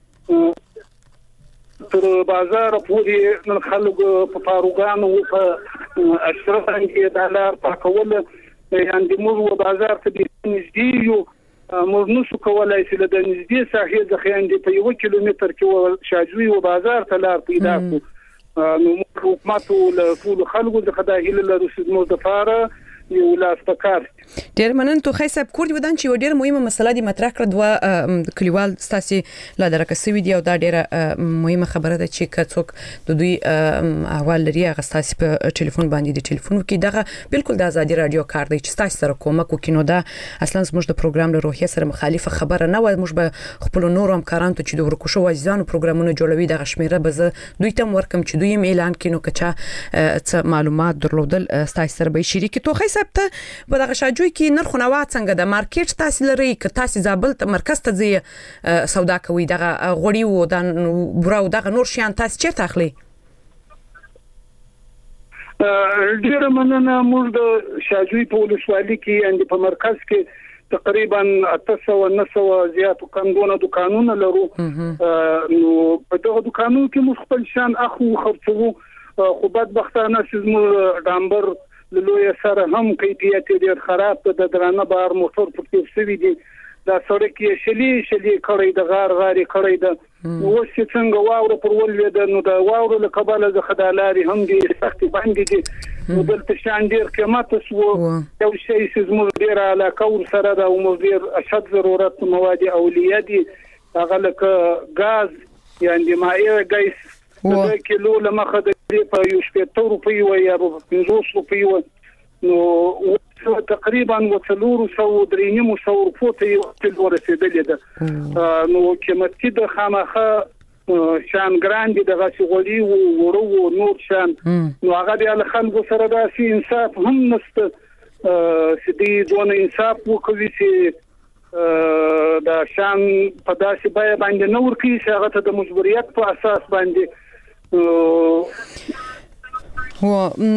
تر بازار پورې نن خلک په پاروګانو په اشرف کې د لار پاکول یعنې موږ بازار ته نږدې یو، موږ نشو کولای چې د نږدې ساحې څخه یعنې په یو کیلومتر کې شاجوی او بازار ته لار پیدا کړو. نو حکومت له ټول خلکو د خدای هیله لرو چې موږ د فاره یو لاس پکار. ډیر مننه. تو خیسب کور دی ودان چې ډیر مهمه مسله دی مطرح کړ دوه کلیوال ستاسو لا درکه سوي دی او دا ډیره مهمه خبره ده چې کڅوک د دوی احوال لري هغه ستاسو په ټلیفون باندې د ټلیفون کې دغه بالکل د ازادي رادیو کار دی چې تاسو سره کومک وکینو دا اصلا زموږ د پروګرام له روحیه سره مخالفه خبره نه و. موږ به خپل نور همکارانو ته چې د ورکوشو وځانو پروګرامونه جوړوي دغه شمیره به دوی ته ورکم چې دوی اعلان کینو کچا څه معلومات درلودل تاسو سره به شریک. تو خیسب ته په دغه شاجوی کې نرخونه څنګه د مارکیټ تاسو لري که تاسو زابل ته مرکز ته ځي سودا کوي دغه غوړی و د براو دغه نور شیان تاسو چیرته اخلي؟ ډیر مننه. موږ د شاجوی په ولسوالۍ کې اند په مرکز کې تقریبا اته نه زیات کندونه دکانونه لرو. نو په دغه دکانونو کې موږ خپل شان اخو خرڅو، خو بدبختانه چې موږ ډامبر لوی سره هم کیفیت ډیر خراب ده، د درانه بار موټر پکې سوي دي دا سړک یې شلی شلی کړی د غار غاری کړی د اوس چې څنګه واوره پر ولې د نو د واوره له کبله د خدالاري هم دي سخت باندې دي نو دلته شان ډیر قیمت وو یو شی چې زموږ ډیر علاقه ور سره د عمر ډیر اشد ضرورت مواد اولیه دي هغه لکه غاز یعنی مایع ګیس د کیلو لمخه د په یو شپږ روپۍ و یا په پنځوس روپۍ و نو تقریبا وڅلور سو درې نیم سو روپۍ یو تل ورسېدلې ده نو قیمتي د خامخه شان ګراندي د غشغولي او ورو نور شان نو هغه د خلکو سره داسې انصاف هم نشته چې دې دونه انصاف وکړي چې دا شان په داسې بای باندې نور کې چې هغه ته د مجبوریت په اساس باندې و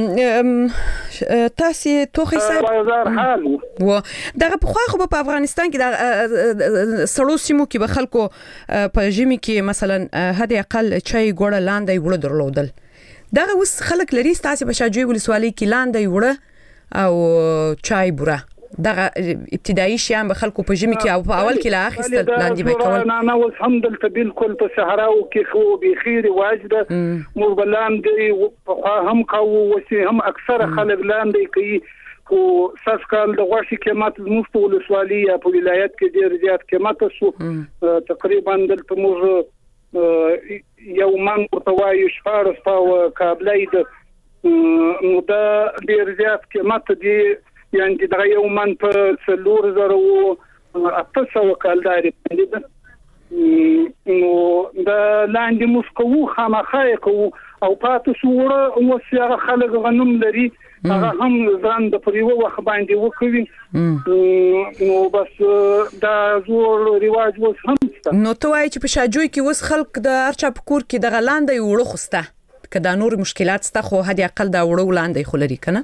تاسو توخی صاحب و دغه په خو په افغانستان کې د سړو سیمو کې به خلکو په ژمي کې مثلا هدي اقل چای ګوړه لاندې وړه درلودل دغه وس خلک لري تاسو په شاجوی ولسوالۍ کې لاندې وړه او چای بوره دغه ابتدایي شیان به خلکو په ژمي کې او په اول کې لا اخیستل لاندې به کول نه نه اوس هم دلته بالکل په صحراو کې خو به خیر واجده مور بلاندې په هم قوو وسی هم اکثره خلک لاندې کوي خو ساس کال د غوښې قیمت زموږ په ولسوالۍ یا په ولایت کې ډیر زیات قیمت شو تقریبا دلته موږ یو من ورتوای شفارس په کابلای د نو دا ډیر زیات قیمت دی یعنی دا یو من په څلور زره او اته سوه کالداري باندې نو دا لاندې مسکو خامخا کو او پاتې سوره او سیاره خلک غنم لري هغه هم ځان د پریو وخت باندې وکوي نو بس دا زور رواج وس هم نو ته وایي چې په شاجوی کې وس خلک د ارچا پکور کې د غلاندې وړو خوسته کدا نور مشکلات ستا خو هدي اقل دا وړو لاندې خلري کنه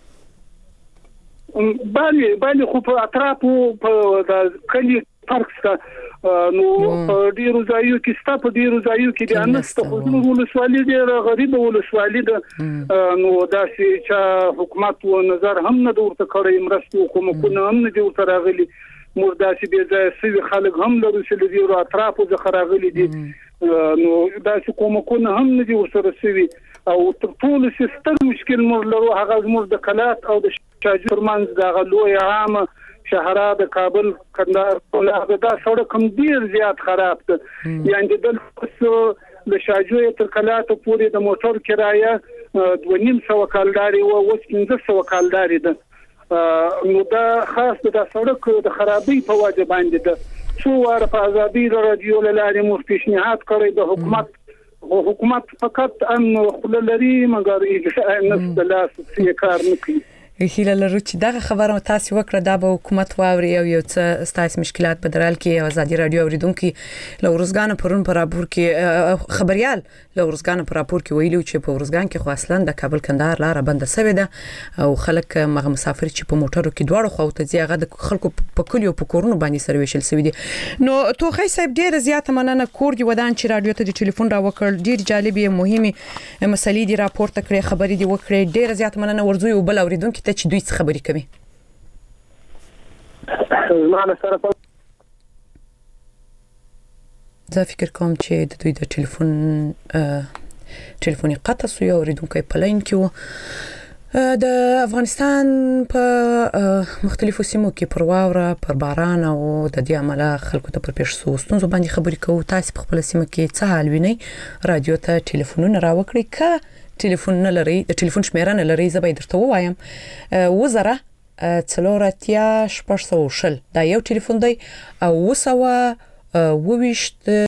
باندې باندې خو په اطرافو په د کلی فرق سره نو په ډیرو ځایو کې ستا په ډیرو ځایو کې د انسته خو د ولسوالۍ ډیر غریب ولسوالۍ ده نو داسې چې حکومت و نظر هم نه ورته کړی مرستو کومه هم نه ورته راغلي مور داسې به ځای سوي خلک هم لري چې د اطرافو ځخه راغلي دي نو داسې کومه هم نه ورته سوي او ټول سیستم مشکل مور لرو هغه زموږ د کلات او د شاجور منځ د غلوی عامه شهرا د کابل کندهار ولغه دا سړک هم ډیر زیات خراب ده یعنی د د شاجور تر کلات پورې د موټر کرایه دوه نیم سو کالداري او اوس پنځه سو کالداري ده نو دا خاص د سړک د خرابۍ په وجه باندې ده څو واره په ازادي رادیو لاري مو پیشنهاد کړی د حکومت حکومت فقط ان خپل لري مګر اجازه نه د لاس څخه کار نه کوي هیله لرو چې دغه خبره تاسو وکړه دا به حکومت واوري او یو څه ستاسو مشکلات بدرال کې ازادي رادیو اوریدونکو لورزګان پرون پر راپور کې خبريال لورزګان پر راپور کې ویلو چې په ورزګان کې خو اصلا د کابل کندهار لار بنده سوي ده او خلک مغه مسافر چې په موټرو کې دواړو خو ته ځي هغه د خلکو په کلیو په کورونو باندې سرویشل سوي دي نو توخی صاحب ډیر زیات مننه کور دی ودان چې رادیو ته د ټلیفون را وکړ ډیر جالبه مهمه مسلې دی راپور تکړه خبرې دی وکړې ډیر زیات مننه ورزوي او بل اوریدونکو چې دوی څه خبرې کوي زما سره زه فکر کوم چې د دوی د ټلیفون ټلیفوني قطع سو یو اوریدونکو په لاین کې و د افغانستان په مختلفو سیمو کې پر واوره پر باران او د دې عمله خلکو ته پر پیښ سو ستونزو باندې خبرې کوو تاسو په خپل سیمه کې څه حال وینئ رادیو ته ټلیفونونه راوکړئ که ټلیفون نه لري د ټلیفون شمیره نه لري زه به درته وایم وزره څلوراتیا شپږ سوه شل دا یو ټلیفون دی او وسوه وویشت